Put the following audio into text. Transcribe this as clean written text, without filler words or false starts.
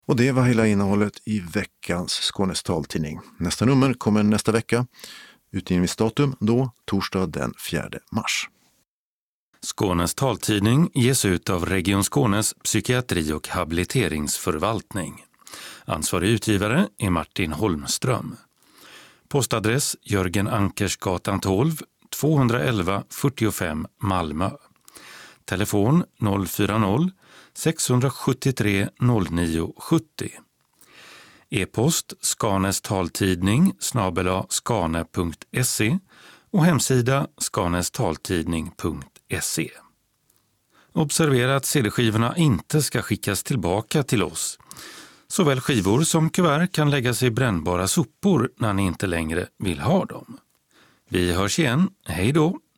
Och det var hela innehållet i veckans Skånes taltidning. Nästa nummer kommer nästa vecka. Utgivningsdatum då, torsdag den 4 mars. Skånes taltidning ges ut av Region Skånes psykiatri- och habiliteringsförvaltning. Ansvarig utgivare är Martin Holmström. Postadress Jörgen Ankersgatan 12, 211 45 Malmö. Telefon 040 673 0970. E-post skanestaltidning @skane.se och hemsida skanestaltidning.se. Observera att CD-skivorna inte ska skickas tillbaka till oss. Såväl skivor som kuvert kan läggas i brännbara sopor när ni inte längre vill ha dem. Vi hörs igen. Hej då!